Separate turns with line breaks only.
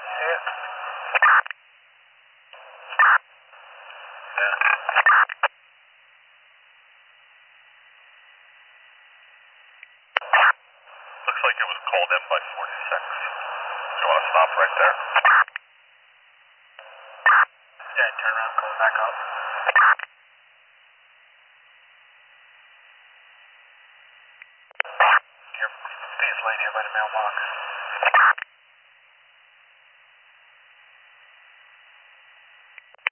See it?
Yeah. Looks like it was called in by 46. You want to stop right there?
Yeah, turn around, go back up. Here, please lane here by the mailbox.